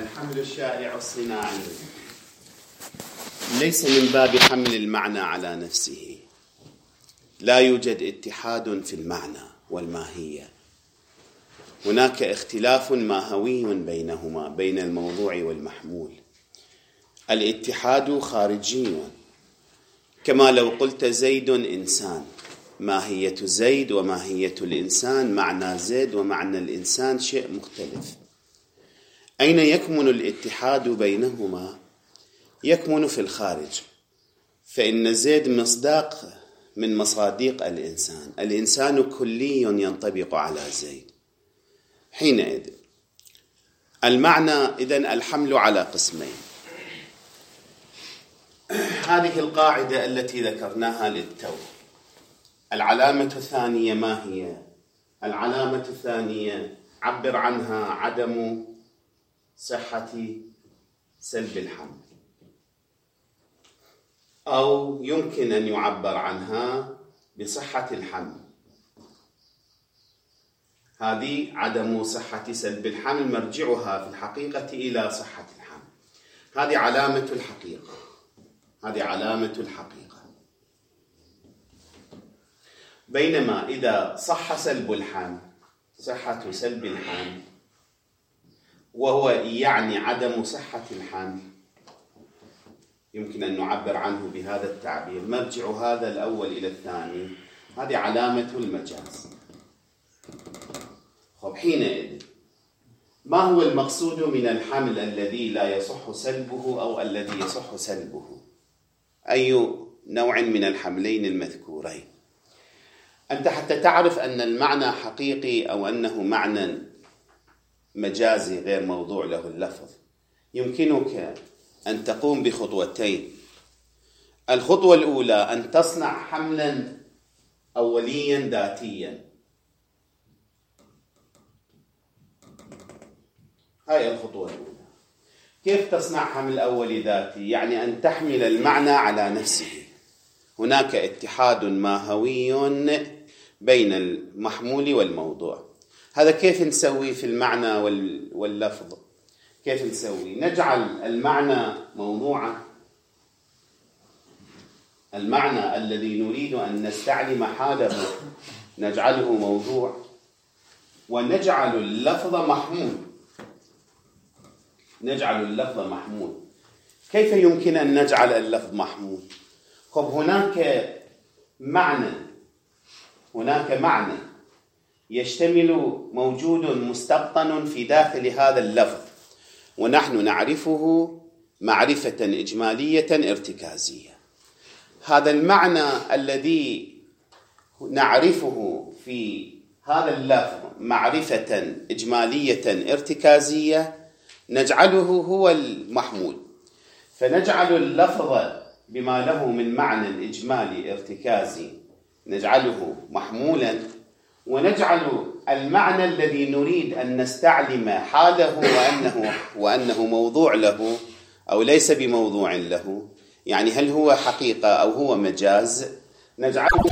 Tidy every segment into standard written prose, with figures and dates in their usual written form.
الحمل الشائع الصناعي ليس من باب حمل المعنى على نفسه. لا يوجد اتحاد في المعنى والماهية، هناك اختلاف ماهوي بينهما، بين الموضوع والمحمول. الاتحاد خارجي، كما لو قلت زيد إنسان، ماهية زيد وماهية الإنسان، معنى زيد ومعنى الإنسان شيء مختلف. أين يكمن الاتحاد بينهما؟ يكمن في الخارج، فإن زيد مصداق من مصادق الإنسان، الإنسان كلي ينطبق على زيد. حينئذ المعنى إذن الحمل على قسمين. هذه القاعدة التي ذكرناها للتو. العلامة الثانية ما هي؟ العلامة الثانية عبر عنها عدم صحة سلب الحمل، أو يمكن أن يعبر عنها بصحة الحمل. هذه عدم صحة سلب الحمل مرجعها في الحقيقة إلى صحة الحمل. هذه علامة الحقيقة، هذه علامة الحقيقة. بينما إذا صح سلب الحمل، صحة سلب الحمل، وهو يعني عدم صحة الحمل، يمكن أن نعبر عنه بهذا التعبير، مرجع هذا الأول إلى الثاني، هذه علامة المجاز. حينئذ ما هو المقصود من الحمل الذي لا يصح سلبه أو الذي يصح سلبه؟ أي نوع من الحملين المذكورين؟ أنت حتى تعرف أن المعنى حقيقي أو أنه معنى مجازي غير موضوع له اللفظ، يمكنك أن تقوم بخطوتين. الخطوة الأولى أن تصنع حملا أوليا ذاتيا. هاي الخطوة الأولى. كيف تصنع حمل أولي ذاتي؟ يعني أن تحمل المعنى على نفسه. هناك اتحاد ماهوي بين المحمول والموضوع. هذا كيف نسوي في المعنى واللفظ؟ كيف نسوي؟ نجعل المعنى موضوعا، المعنى الذي نريد أن نستعلم حاله نجعله موضوع، ونجعل اللفظ محمول. نجعل اللفظ محمول. كيف يمكن أن نجعل اللفظ محمول؟ هناك معنى يشتمل موجود مستبطن في داخل هذا اللفظ، ونحن نعرفه معرفة إجمالية ارتكازية. هذا المعنى الذي نعرفه في هذا اللفظ معرفة إجمالية ارتكازية نجعله هو المحمول، فنجعل اللفظ بما له من معنى إجمالي ارتكازي نجعله محمولا، ونجعل المعنى الذي نريد أن نستعلم حاله وأنه موضوع له أو ليس بموضوع له، يعني هل هو حقيقة أو هو مجاز، نجعله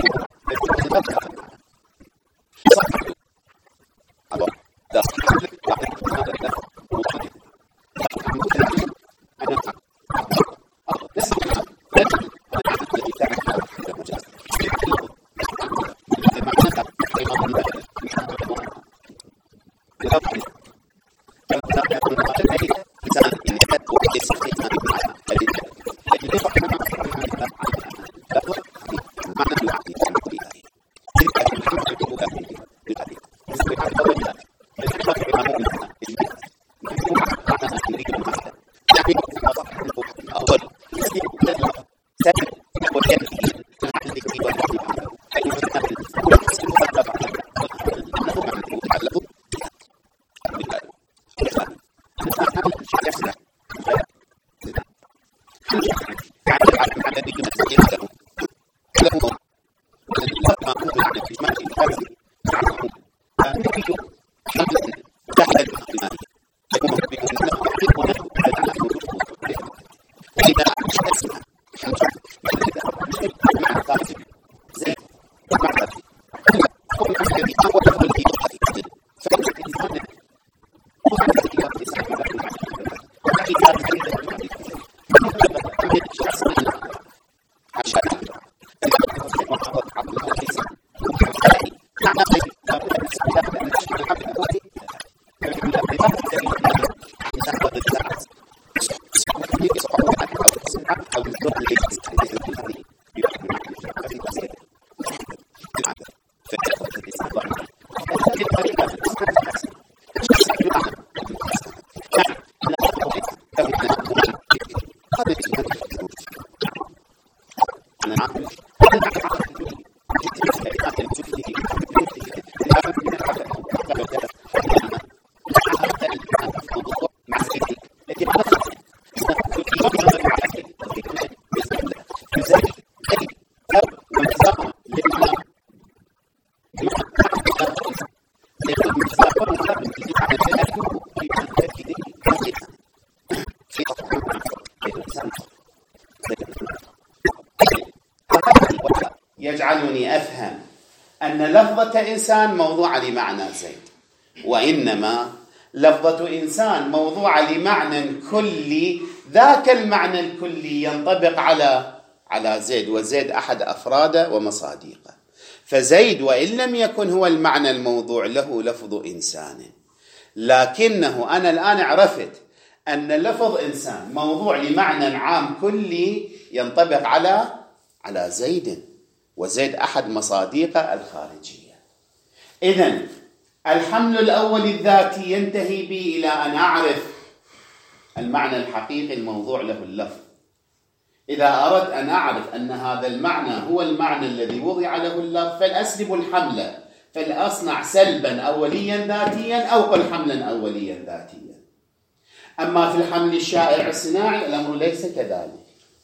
يجعلني أفهم أن لفظة إنسان موضوعة لمعنى زيد، وإنما لفظة إنسان موضوعة لمعنى كلي، ذاك المعنى الكلي ينطبق على زيد، وزيد أحد أفراده ومصادقه. فزيد وإن لم يكن هو المعنى الموضوع له لفظ إنسان، لكنه أنا الآن عرفت أن لفظ إنسان موضوع لمعنى عام كلي ينطبق على زيد، وزيد أحد مصادقه الخارجية. إذن الحمل الأول الذاتي ينتهي بي إلى أن أعرف المعنى الحقيقي الموضوع له اللفظ. إذا أردت أن أعرف أن هذا المعنى هو المعنى الذي وضع له اللفظ، فلأسلب الحمل، فلأصنع سلبا أوليا ذاتيا أو قل حملا أوليا ذاتيا. أما في الحمل الشائع الصناعي الأمر ليس كذلك.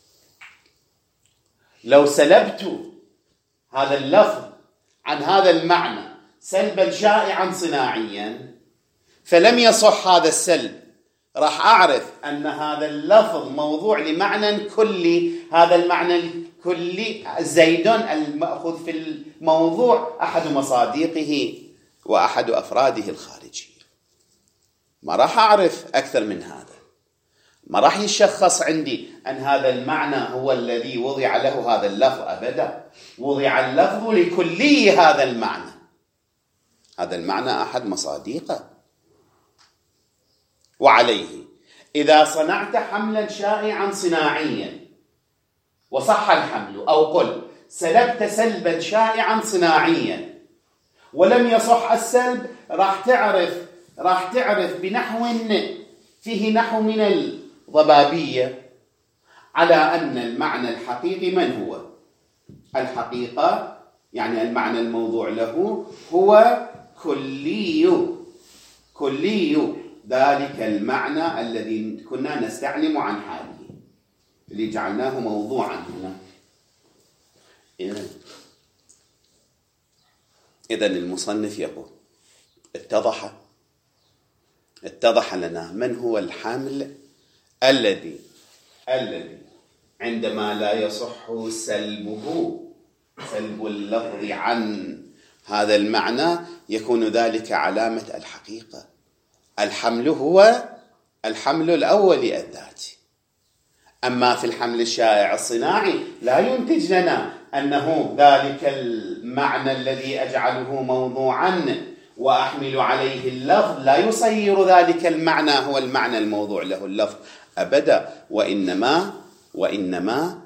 لو سلبت هذا اللفظ عن هذا المعنى سلبا شائعا صناعيا فلم يصح هذا السلب، راح أعرف أن هذا اللفظ موضوع لمعنى كلي. هذا المعنى الكلي زيد المأخوذ في الموضوع أحد مصادقه وأحد أفراده الخارجية. ما راح أعرف أكثر من هذا، ما راح يشخص عندي أن هذا المعنى هو الذي وضع له هذا اللفظ أبدا. وضع اللفظ لكلي هذا المعنى، هذا المعنى أحد مصادقه. وعليه إذا صنعت حملا شائعا صناعيا وصح الحمل، أو قل سلبت سلبا شائعا صناعيا ولم يصح السلب، راح تعرف بنحو فيه نحو من الضبابية على أن المعنى الحقيقي من هو؟ الحقيقة يعني المعنى الموضوع له هو كلي ذلك المعنى الذي كنا نستعلم عن حاله، اللي جعلناه موضوعا هنا. إذن المصنف يقول اتضح لنا من هو الحمل الذي عندما لا يصح سلب اللفظ عن هذا المعنى يكون ذلك علامة الحقيقة. الحمل هو الحمل الأولي الذاتي. أما في الحمل الشائع الصناعي لا ينتج لنا أنه ذلك المعنى الذي أجعله موضوعا وأحمل عليه اللفظ لا يصير ذلك المعنى هو المعنى الموضوع له اللفظ أبدا، وإنما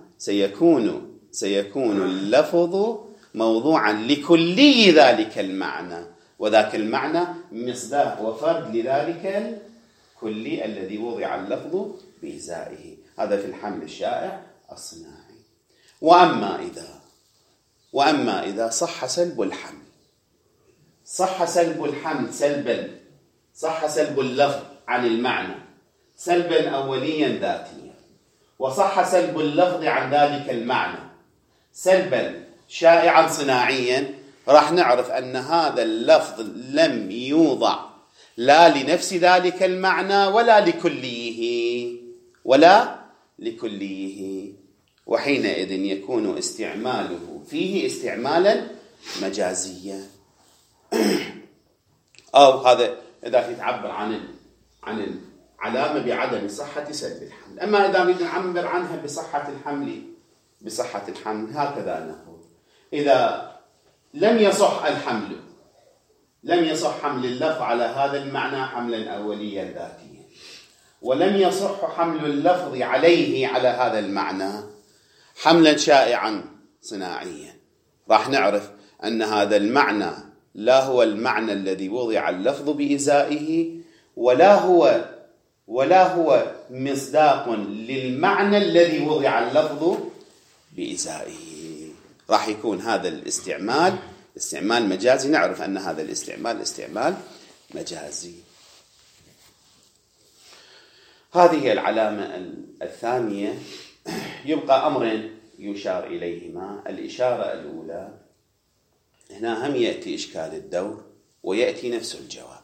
سيكون اللفظ موضوعا لكلي ذلك المعنى، وذاك المعنى مصداق وفرد لذلك الكلي الذي وضع اللفظ بإزائه. هذا في الحمل الشائع الصناعي. وأما إذا صح سلب الحمل، صح سلب اللفظ عن المعنى سلبا أوليا ذاتيا، وصح سلب اللفظ عن ذلك المعنى سلبا شائعا صناعيا، راح نعرف أن هذا اللفظ لم يوضع لا لنفس ذلك المعنى ولا لكليه، وحينئذ يكون استعماله فيه استعمالا مجازيا. أو هذا إذا تعبر عن العلامة بعدم صحة سلب الحمل. أما إذا نريد نعبر عنها بصحة الحمل هكذا نقول: إذا لم يصح حمل اللفظ على هذا المعنى حملا أوليا ذاتيا، ولم يصح حمل اللفظ عليه على هذا المعنى حملا شائعا صناعيا، راح نعرف أن هذا المعنى لا هو المعنى الذي وضع اللفظ بإزائه، ولا هو مصداق للمعنى الذي وضع اللفظ بإزائه. راح يكون هذا الاستعمال استعمال مجازي، نعرف أن هذا الاستعمال استعمال مجازي. هذه العلامة الثانية. يبقى أمرين يشار إليهما. الإشارة الأولى، هنا هم يأتي إشكال الدور ويأتي نفس الجواب.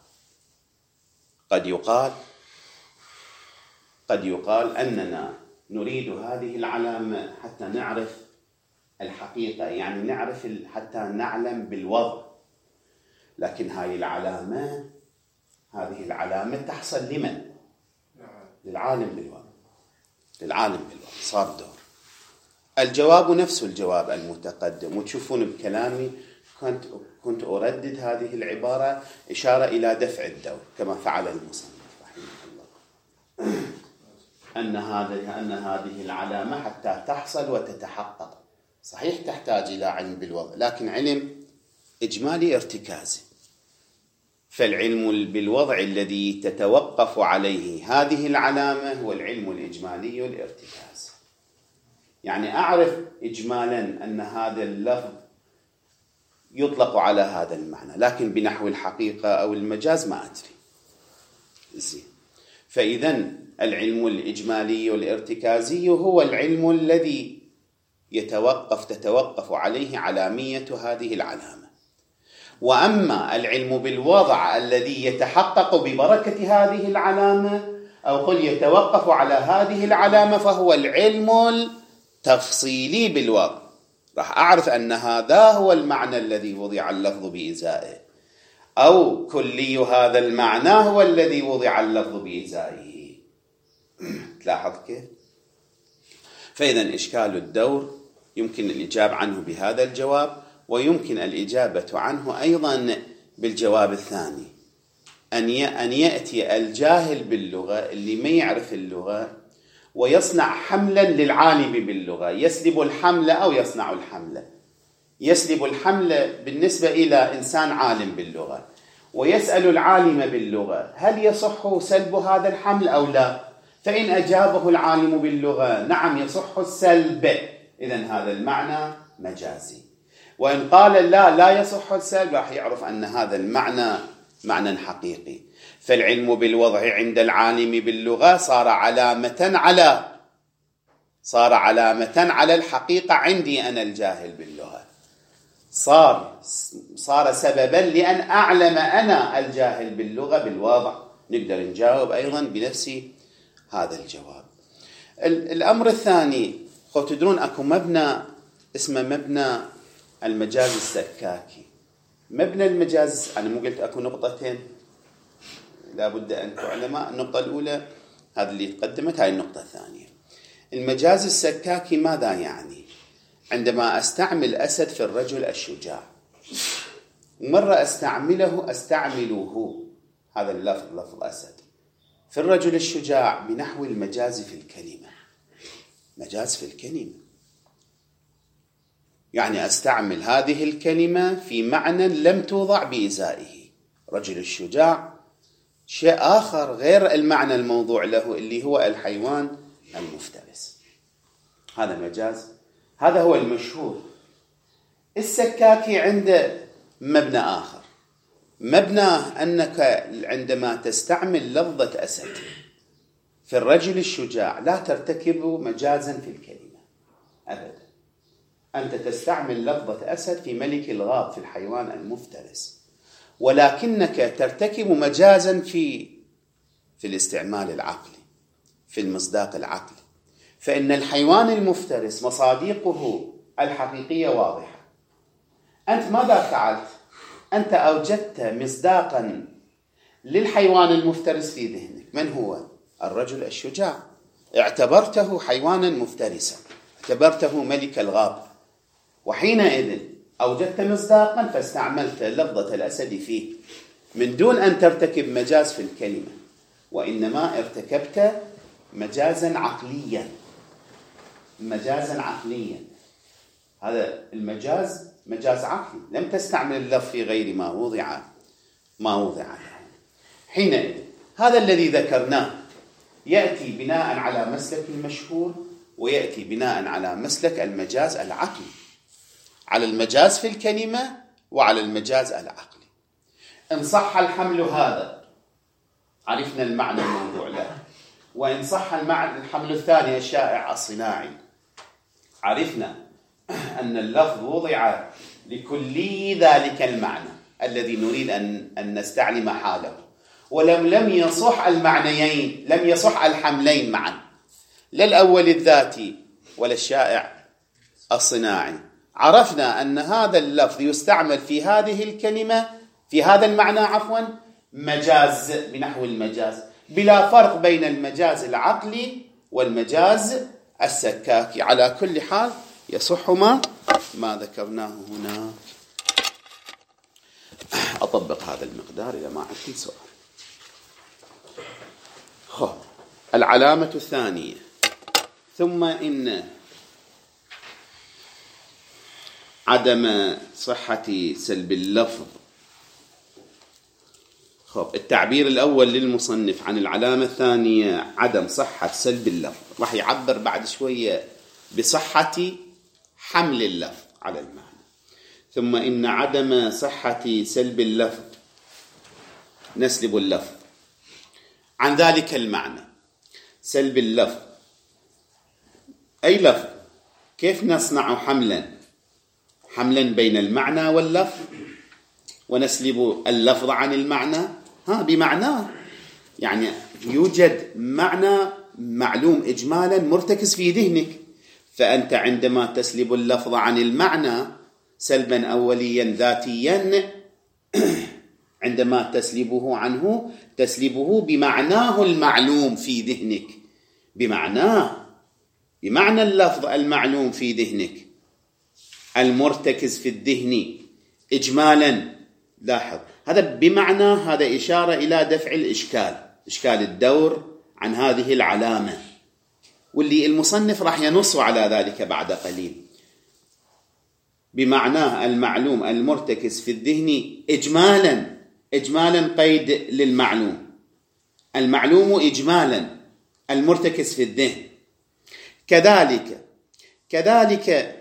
قد يقال أننا نريد هذه العلامة حتى نعرف الحقيقة، يعني نعرف حتى نعلم بالوضع، لكن هذه العلامة تحصل لمن؟ للعالم بالوضع. صار دور. الجواب نفس الجواب المتقدم، وتشوفون بكلامي كنت أردد هذه العبارة إشارة إلى دفع الدور كما فعل المصنف رحمه الله، أن هذه العلامة حتى تحصل وتتحقق صحيح تحتاج إلى علم بالوضع، لكن علم إجمالي ارتكازي. فالعلم بالوضع الذي تتوقف عليه هذه العلامة هو العلم الإجمالي الارتكازي. يعني أعرف إجمالا أن هذا اللفظ يطلق على هذا المعنى، لكن بنحو الحقيقة أو المجاز ما أدري. فإذا العلم الإجمالي الارتكازي هو العلم الذي تتوقف عليه علامية هذه العلامة. وأما العلم بالوضع الذي يتحقق ببركة هذه العلامة، أو قل يتوقف على هذه العلامة، فهو العلم التفصيلي بالوضع. راح أعرف أن هذا هو المعنى الذي وضع اللفظ بإزائه، أو كلي هذا المعنى هو الذي وضع اللفظ بإزائه. تلاحظ كيف؟ فإذا إشكال الدور يمكن الإجابة عنه بهذا الجواب، ويمكن الإجابة عنه أيضا بالجواب الثاني، أن يأتي الجاهل باللغة اللي ما يعرف اللغة ويصنع حملا للعالم باللغة، يسلب الحمل أو يصنع الحمل. يسلب الحمل بالنسبة إلى إنسان عالم باللغة، ويسأل العالم باللغة هل يصح سلب هذا الحمل أو لا؟ فإن أجابه العالم باللغة نعم يصح السلب، إذن هذا المعنى مجازي. وإن قال لا يصح السلب، راح يعرف أن هذا المعنى معنى حقيقي. فالعلم بالوضع عند العالم باللغة صار علامة على الحقيقة عندي أنا الجاهل باللغة، صار سببا لأن أعلم أنا الجاهل باللغة بالوضع. نقدر نجاوب أيضا بنفس هذا الجواب. الأمر الثاني، تدرون أكو مبنى اسمه مبنى المجاز السكاكي. مبنى المجاز، أنا مو قلت أكو نقطتين لابد أن تعلم. النقطة الأولى هذا اللي تقدمت، هاي النقطة الثانية. المجاز السكاكي ماذا يعني؟ عندما أستعمل أسد في الرجل الشجاع، مرة أستعمله هذا اللفظ، لفظ أسد، في الرجل الشجاع بنحو المجاز في الكلمة. مجاز في الكلمة يعني أستعمل هذه الكلمة في معنى لم توضع بإزائه. رجل الشجاع شيء آخر غير المعنى الموضوع له اللي هو الحيوان المفترس. هذا مجاز، هذا هو المشهور. السكاكي عنده مبنى آخر، مبناه أنك عندما تستعمل لفظة أسد في الرجل الشجاع لا ترتكب مجازا في الكلمة أبدا. أنت تستعمل لفظة أسد في ملك الغاب، في الحيوان المفترس، ولكنك ترتكب مجازا في الاستعمال العقلي، في المصداق العقلي. فإن الحيوان المفترس مصادقه الحقيقية واضحة. أنت ماذا فعلت؟ أنت أوجدت مصداقا للحيوان المفترس في ذهنك. من هو؟ الرجل الشجاع. اعتبرته حيوانا مفترسا، اعتبرته ملك الغاب، وحينئذ أوجدت مصداقا فاستعملت لفظة الأسد فيه من دون أن ترتكب مجاز في الكلمة، وإنما ارتكبت مجازا عقليا. مجازا عقليا، هذا المجاز مجاز عقلي، لم تستعمل اللفظ في غير ما وضع له. حينئذ هذا الذي ذكرناه يأتي بناء على مسلك المشهور، ويأتي بناء على مسلك المجاز العقلي، على المجاز في الكلمة وعلى المجاز العقلي. إن صح الحمل هذا عرفنا المعنى الموضوع له، وإن صح الحمل الثاني الشائع الصناعي عرفنا أن اللفظ وضع لكلي ذلك المعنى الذي نريد أن نستعلم حاله، لم يصح المعنيين، لم يصح الحملين معا، لا الأول الذاتي ولا الشائع الصناعي. عرفنا أن هذا اللفظ يستعمل في هذه الكلمة، في هذا المعنى عفوا، مجاز بنحو المجاز، بلا فرق بين المجاز العقلي والمجاز السكاكي. على كل حال يصح ما ذكرناه هنا. أطبق هذا المقدار إذا ما عندي سؤال. العلامة الثانية: ثم إن عدم صحة سلب اللفظ. التعبير الأول للمصنف عن العلامة الثانية عدم صحة سلب اللفظ، راح يعبر بعد شوية بصحة حمل اللفظ على المعنى. ثم إن عدم صحة سلب اللفظ، نسلب اللفظ عن ذلك المعنى. سلب اللفظ أي لفظ، كيف نصنع حملا بين المعنى واللفظ ونسلب اللفظ عن المعنى؟ بمعناه، يعني يوجد معنى معلوم إجمالا مرتكز في ذهنك، فأنت عندما تسلب اللفظ عن المعنى سلبا أوليا ذاتيا، عندما تسلبه عنه تسلبه بمعناه المعلوم في ذهنك، بمعنى اللفظ المعلوم في ذهنك المرتكز في الذهن إجمالا. لاحظ هذا بمعنى، هذا إشارة إلى دفع إشكال الدور عن هذه العلامة، واللي المصنف راح ينص على ذلك بعد قليل. بمعناه المعلوم المرتكز في الذهن إجمالا قيد للمعلوم، المعلوم إجمالا المرتكز في الذهن. كذلك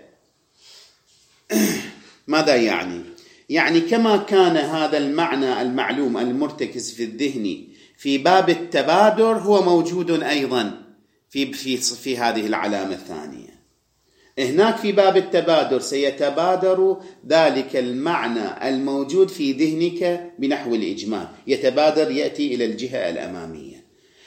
ماذا يعني كما كان هذا المعنى المعلوم المرتكز في الذهن في باب التبادر، هو موجود أيضا في هذه العلامة الثانية. هناك في باب التبادر سيتبادر ذلك المعنى الموجود في ذهنك بنحو الإجمال، يتبادر، يأتي إلى الجهة الأمامية.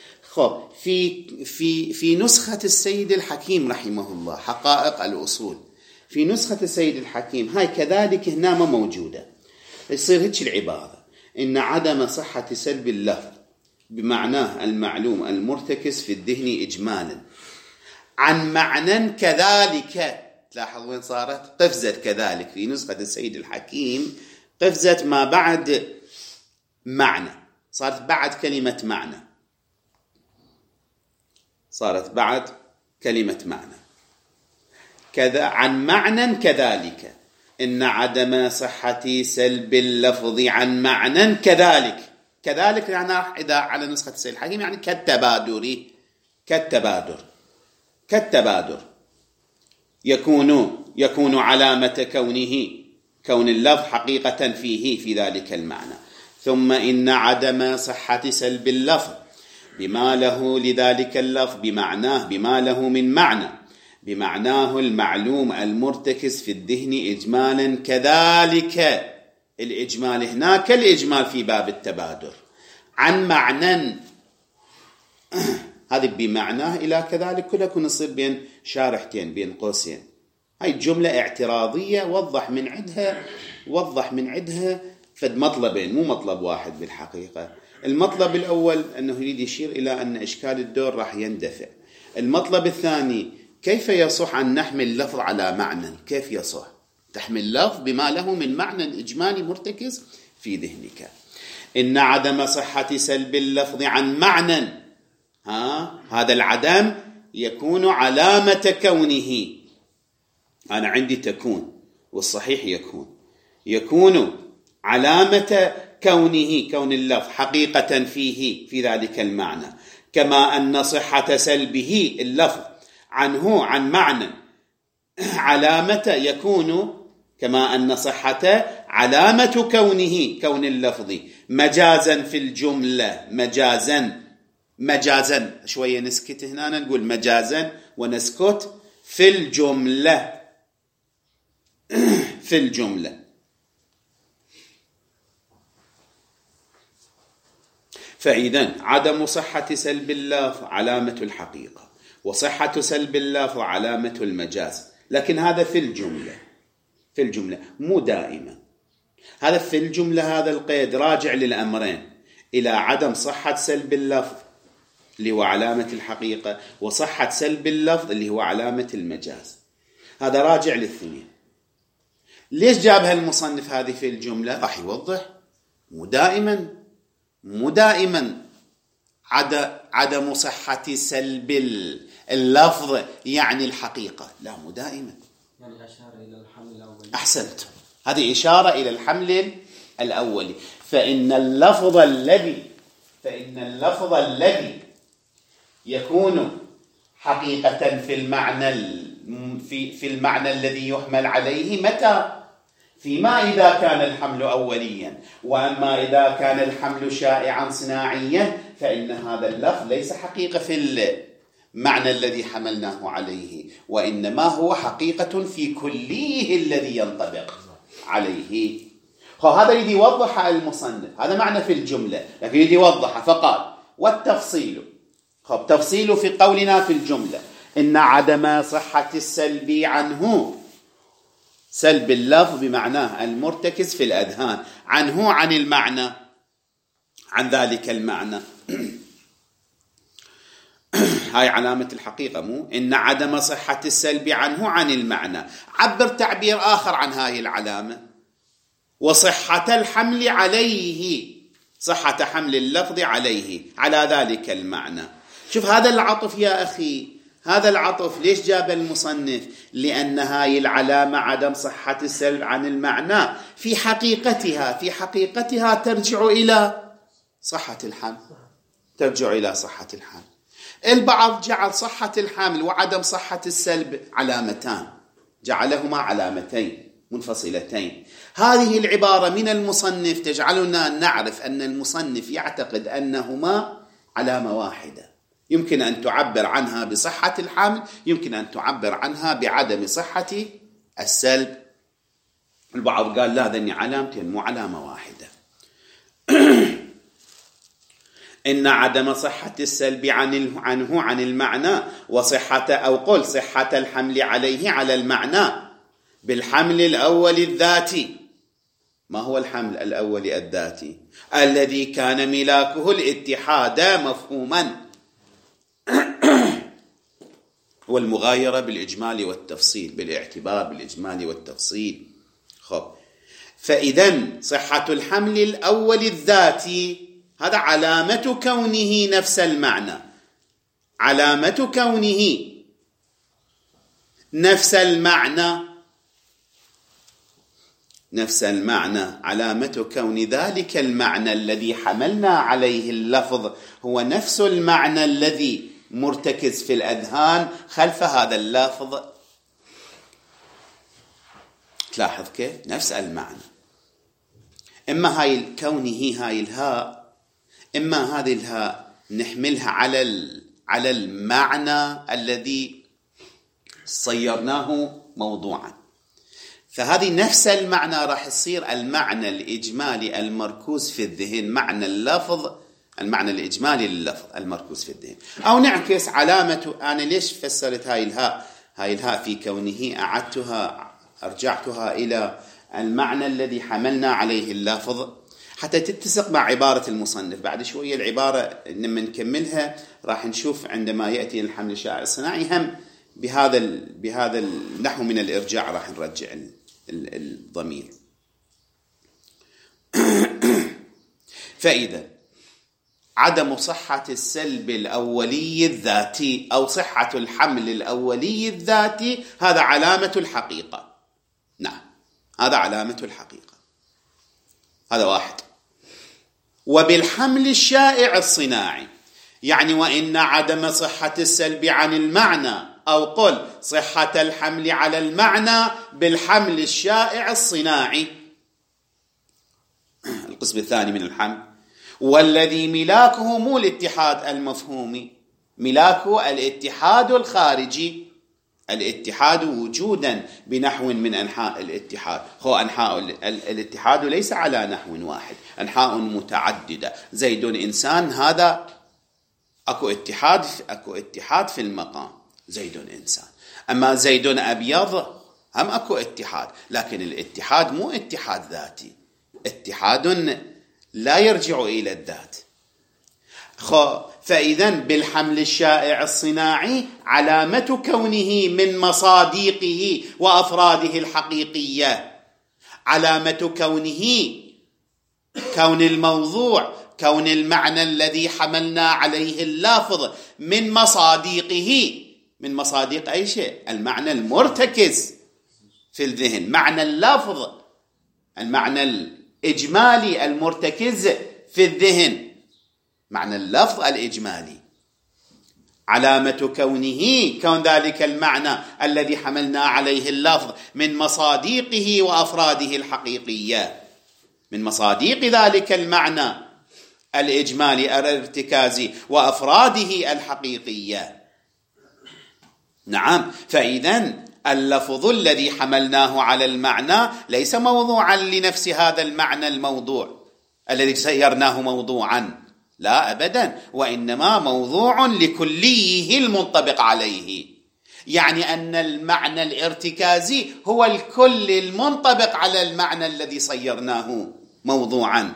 في نسخة السيد الحكيم رحمه الله، حقائق الأصول، في نسخة السيد الحكيم هاي كذلك هنا ما موجودة. يصير هيك العبارة: إن عدم صحة سلب اللفظ بمعناه المعلوم المرتكز في الذهن إجمالا عن معنى كذلك. تلاحظ وين صارت قفزة كذلك في نسخة السيد الحكيم، قفزة ما بعد معنى، صارت بعد كلمة معنى، صارت بعد كلمة معنى كذا، عن معنى كذلك. إن عدم صحة سلب اللفظ عن معنى كذلك يعني إذا على نسخة السيد الحكيم يعني كالتبادر يكون علامة كون اللفظ حقيقة فيه في ذلك المعنى. ثم إن عدم صحة سلب اللفظ بما له لذلك اللفظ بما له من معنى بمعناه المعلوم المرتكز في الذهن إجمالا كذلك. الإجمال هناك الإجمال في باب التبادر عن معنى، هذه بمعناه إلى كذلك كلها كنا نصير بين شارحتين بين قوسين. هاي جملة اعتراضية وضح من عدها فد مطلبين، مو مطلب واحد بالحقيقة. المطلب الأول أنه يريد يشير إلى أن إشكال الدور راح يندفع. المطلب الثاني: كيف يصح أن نحمل لفظ على معنى؟ كيف يصح تحمل لفظ بما له من معنى إجمالي مرتكز في ذهنك؟ إن عدم صحة سلب اللفظ عن معنى، هذا العدم يكون علامة كونه. أنا عندي تكون والصحيح يكون علامة كون اللفظ حقيقة فيه في ذلك المعنى، كما أن صحة سلبه اللفظ عنه عن معنى علامة يكون، كما أن صحة علامة كون اللفظ مجازا في الجملة. مجازا شوية نسكت هنا، نقول مجازا ونسكت في الجملة. في الجملة. فإذن عدم صحة سلب اللفظ علامة الحقيقة، وصحة سلب اللفظ علامة المجاز، لكن هذا في الجملة مو دائما. هذا في الجملة، هذا القيد راجع للأمرين، إلى عدم صحة سلب اللفظ اللي هو علامة الحقيقة، وصحة سلب اللفظ اللي هو علامة المجاز. هذا راجع للاثنين. ليش جابها المصنف هذه في الجملة؟ راح يوضح. مو دائما عدم صحة سلب اللفظ يعني الحقيقة، لا مو دائما. يعني أشار إلى الحمل الأولي. أحسنت، هذه إشارة إلى الحمل الأولي. فإن اللفظ الذي يكون حقيقة في المعنى الذي يحمل عليه متى؟ فيما إذا كان الحمل أوليا. وأما إذا كان الحمل شائعا صناعيا فإن هذا اللفظ ليس حقيقة في المعنى الذي حملناه عليه، وإنما هو حقيقة في كليه الذي ينطبق عليه. هذا يريد يوضح المصنف، هذا معنى في الجملة، لكن يريد يوضح فقال والتفصيل. تفصيل في قولنا في الجملة إن عدم صحة السلب عنه، سلب اللفظ بمعناه المرتكز في الأذهان، عنه عن المعنى، عن ذلك المعنى. هاي علامة الحقيقة، مو إن عدم صحة السلب عنه عن المعنى. عبر تعبير آخر عن هاي العلامة، وصحة الحمل عليه، صحة حمل اللفظ عليه على ذلك المعنى. شوف هذا العطف يا أخي، هذا العطف ليش جاب المصنف؟ لأن هاي العلامة عدم صحة السلب عن المعنى في حقيقتها ترجع إلى صحة الحمل، ترجع إلى صحة الحمل. البعض جعل صحة الحمل وعدم صحة السلب علامتان، جعلهما علامتين منفصلتين. هذه العبارة من المصنف تجعلنا نعرف أن المصنف يعتقد أنهما علامة واحدة، يمكن أن تعبر عنها بصحة الحمل، يمكن أن تعبر عنها بعدم صحة السلب. البعض قال لا، ذني علامتين مو علامة واحدة. إن عدم صحة السلب عنه عن المعنى، وصحة أو قل صحة الحمل عليه على المعنى بالحمل الأول الذاتي. ما هو الحمل الأول الذاتي؟ الذي كان ملاكه الاتحاد مفهوما والمغايرة بالإجمال والتفصيل، بالاعتبار بالإجمال والتفصيل. فإذن صحة الحمل الأول الذاتي هذا علامة كونه نفس المعنى، علامة كونه نفس المعنى، علامة كون ذلك المعنى الذي حملنا عليه اللفظ هو نفس المعنى الذي مرتكز في الأذهان خلف هذا اللفظ. تلاحظ كيف نفس المعنى. إما هاي كونه هاي الهاء، إما هذه الهاء نحملها على المعنى الذي صيرناه موضوعا، فهذه نفس المعنى راح يصير المعنى الإجمالي المركوز في الذهن، معنى اللفظ، المعنى الإجمالي لللفظ المركوز في الذهن. أو نعكس علامة. أنا ليش فسرت هاي الهاء في كونه أرجعتها إلى المعنى الذي حملنا عليه اللفظ حتى تتسق مع عبارة المصنف. بعد شوية العبارة لما نكملها راح نشوف عندما يأتي الحمل الشائع الصناعي هم بهذا النحو من الإرجاع راح نرجع الضمير. فإذا عدم صحة السلب الأولي الذاتي أو صحة الحمل الأولي الذاتي هذا علامة الحقيقة. نعم، هذا علامة الحقيقة. هذا واحد. وبالحمل الشائع الصناعي، يعني وإن عدم صحة السلب عن المعنى، أو قل صحة الحمل على المعنى بالحمل الشائع الصناعي. القسم الثاني من الحمل، والذي ملاكه مو الاتحاد المفهومي، ملاكه الاتحاد الخارجي، الاتحاد وجودا بنحو من أنحاء الاتحاد. هو أنحاء الاتحاد ليس على نحو واحد، أنحاء متعددة. زيد إنسان، هذا أكو اتحاد في المقام، زيد إنسان. أما زيد أبيض هم أكو اتحاد، لكن الاتحاد مو اتحاد ذاتي، اتحاد لا يرجع إلى الذات. فإذا بالحمل الشائع الصناعي علامة كونه من مصاديقه وأفراده الحقيقية، علامة كونه كون الموضوع، كون المعنى الذي حملنا عليه اللافظ من مصاديقه. من مصاديق أي شيء؟ المعنى المرتكز في الذهن، معنى اللفظ، المعنى الإجمالي المرتكز في الذهن، معنى اللفظ الإجمالي. علامة كونه كون ذلك المعنى الذي حملنا عليه اللفظ من مصاديقه وأفراده الحقيقية، من مصاديق ذلك المعنى الإجمالي الارتكازي وأفراده الحقيقية. نعم، فإذن اللفظ الذي حملناه على المعنى ليس موضوعا لنفس هذا المعنى الموضوع الذي سيرناه موضوعا، لا أبدا، وإنما موضوع لكليه المنطبق عليه. يعني أن المعنى الارتكازي هو الكل المنطبق على المعنى الذي صيرناه موضوعا.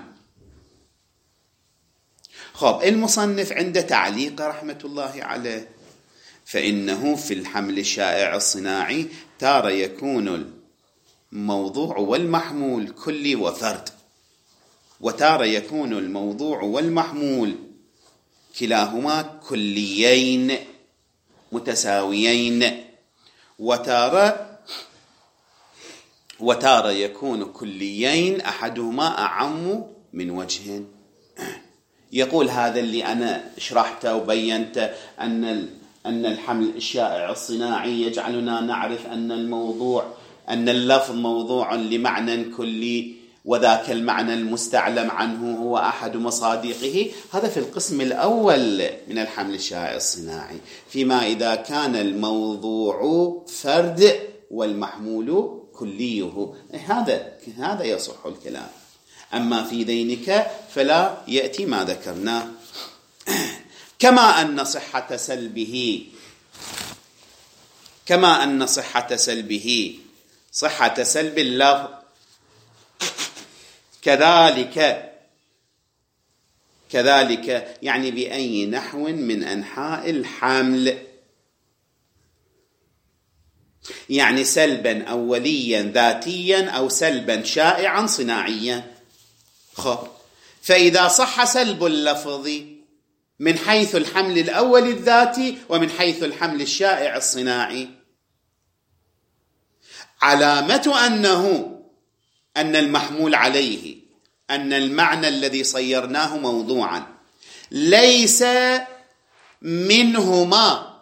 المصنف عند تعليق رحمة الله عليه، فإنه في الحمل الشائع الصناعي تارة يكون الموضوع والمحمول كلي وفرد، وتارة يكون الموضوع والمحمول كلاهما كليين متساويين، وتارة يكون كليين أحدهما أعم من وجه. يقول هذا اللي أنا شرحته وبينت أن الحمل الشائع الصناعي يجعلنا نعرف أن اللفظ موضوع لمعنى كلي، وذاك المعنى المستعلم عنه هو أحد مصاديقه. هذا في القسم الأول من الحمل الشائع الصناعي، فيما إذا كان الموضوع فرد والمحمول كليه، هذا يصح الكلام. أما في ذينك فلا يأتي ما ذكرناه. كما أن صحة سلبه صحة سلب اللفظ كذلك يعني بأي نحو من أنحاء الحمل، يعني سلبا أوليا ذاتيا أو سلبا شائعا صناعيا. فإذا صح سلب اللفظ من حيث الحمل الأول الذاتي ومن حيث الحمل الشائع الصناعي، علامة أن المحمول عليه، أن المعنى الذي صيرناه موضوعا ليس منهما،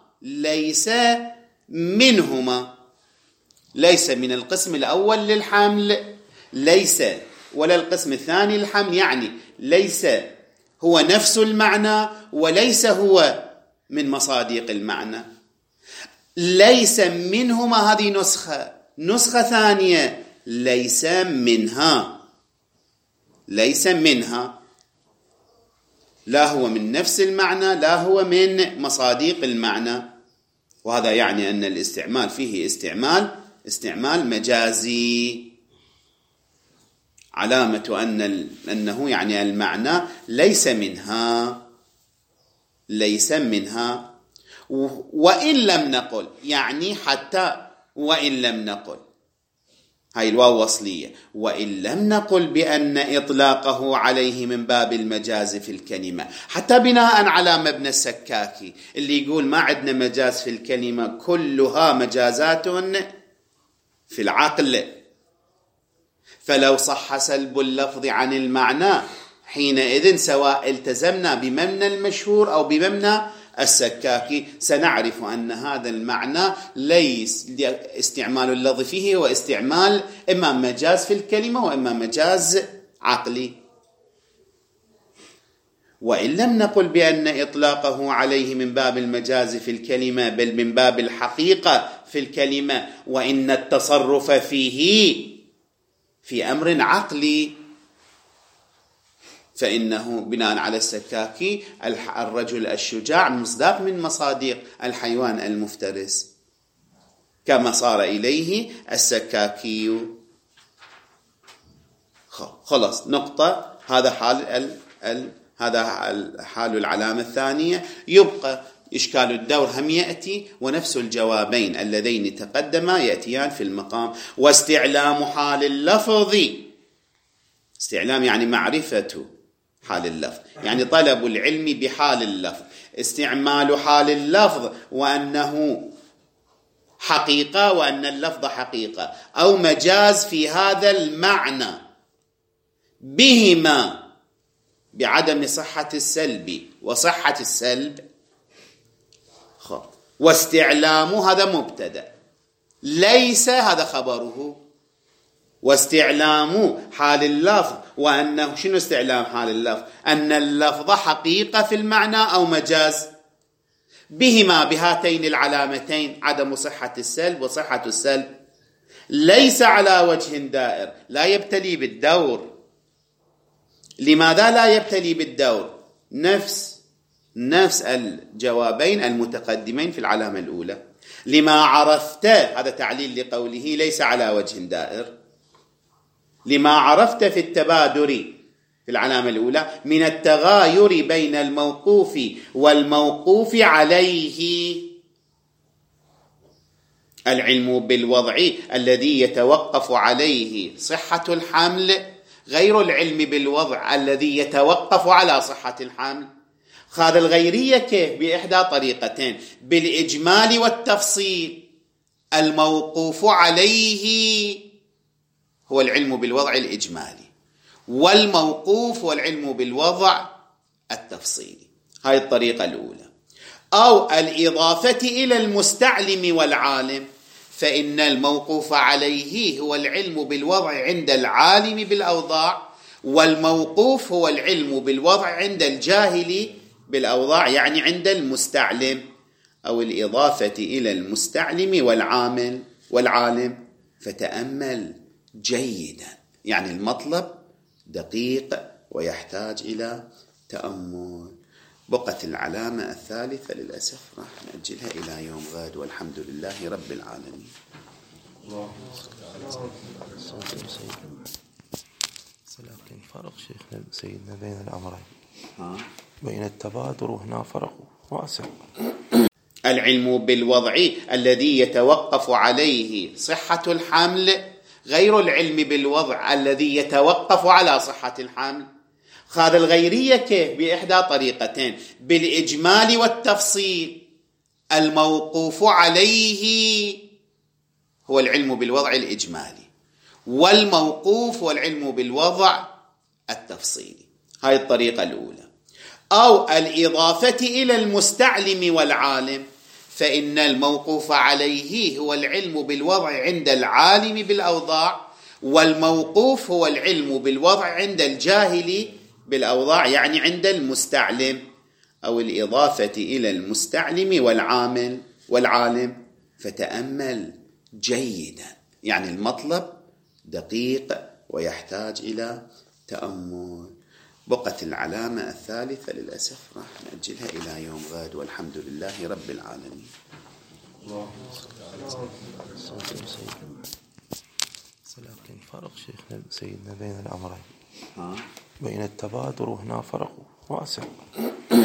ليس من القسم الأول للحمل، ليس ولا القسم الثاني للحمل، يعني ليس هو نفس المعنى وليس هو من مصاديق المعنى. ليس منهما، هذه نسخة ثانية، ليس منها، لا هو من نفس المعنى لا هو من مصاديق المعنى. وهذا يعني أن الاستعمال فيه استعمال مجازي. علامة أنه يعني المعنى ليس منها. وإن لم نقل، يعني حتى وإن لم نقل، هاي الواو وصلية، وإن لم نقل بأن إطلاقه عليه من باب المجاز في الكلمة، حتى بناء على مبنى السكاكي اللي يقول ما عندنا مجاز في الكلمة، كلها مجازات في العقل. فلو صح سلب اللفظ عن المعنى حينئذ سواء التزمنا بمبنى المشهور أو بمبنى السكاكي سنعرف أن هذا المعنى ليس استعمال اللفظ فيه واستعمال إما مجاز في الكلمة وإما مجاز عقلي. وإن لم نقل بأن إطلاقه عليه من باب المجاز في الكلمة بل من باب الحقيقة في الكلمة، وإن التصرف فيه في أمر عقلي، فإنه بناء على السكاكي الرجل الشجاع مصداق من مصادق الحيوان المفترس كما صار إليه السكاكي. خلاص نقطة. هذا حال العلامة الثانية. يبقى إشكال الدور هم يأتي ونفس الجوابين اللذين تقدما يأتيان في المقام. واستعلام حال اللفظ، استعلام يعني معرفة حال اللفظ، يعني طلب العلم بحال اللفظ، استعمال حال اللفظ وأنه حقيقة وأن اللفظ حقيقة أو مجاز في هذا المعنى بهما بعدم صحة السلب وصحة السلب. واستعلام هذا مبتدأ، ليس هذا خبره. واستعلام حال اللفظ وأنه شنو استعلام حال اللفظ؟ أن اللفظ حقيقة في المعنى أو مجاز بهما بهاتين العلامتين عدم صحة السلب وصحة السلب. ليس على وجه دائر، لا يبتلي بالدور. لماذا لا يبتلي بالدور؟ نفس الجوابين المتقدمين في العلامة الأولى. لما عرفت، هذا تعليل لقوله ليس على وجه دائر. لما عرفت في التبادر في العلامة الأولى من التغاير بين الموقوف والموقوف عليه. العلم بالوضع الذي يتوقف عليه صحة الحمل غير العلم بالوضع الذي يتوقف على صحة الحمل. هذا الغيرية كيف؟ بإحدى طريقتين: بالإجمال والتفصيل. الموقوف عليه هو العلم بالوضع الإجمالي، والموقوف هو العلم بالوضع التفصيلي. هاي الطريقة الأولى. أو الإضافة إلى المستعلم والعالم، فإن الموقوف عليه هو العلم بالوضع عند العالم بالأوضاع، والموقوف هو العلم بالوضع عند الجاهل بالأوضاع، يعني عند المستعلم. أو الإضافة إلى المستعلم والعالم. فتأمل جيدا، يعني المطلب دقيق ويحتاج إلى تأمل. بقت العلامة الثالثة للأسف راح نأجلها إلى يوم غد، والحمد لله رب العالمين. لكن فرق شيخنا سيدنا بين الأمرين، بين التبادر وهنا فرق واسع. العلم بالوضع الذي يتوقف عليه صحة الحمل غير العلم بالوضع الذي يتوقف على صحة الحمل. هذا الغيرية كيف؟ بإحدى طريقتين: بالإجمال والتفصيل. الموقوف عليه هو العلم بالوضع الإجمالي، والموقوف هو العلم بالوضع التفصيلي. هاي الطريقة الأولى. أو الإضافة إلى المستعلم والعالم، فإن الموقوف عليه هو العلم بالوضع عند العالم بالأوضاع، والموقوف هو العلم بالوضع عند الجاهل بالأوضاع، يعني عند المستعلم. أو الإضافة إلى المستعلم والعالم. فتأمل جيدا، يعني المطلب دقيق ويحتاج إلى تأمل. بقت العلامة الثالثة للأسف راح نأجلها إلى يوم غد، والحمد لله رب العالمين. لكن فرق شيخنا سيدنا بين الأمرين، بين التبادر وهنا فرق واسع.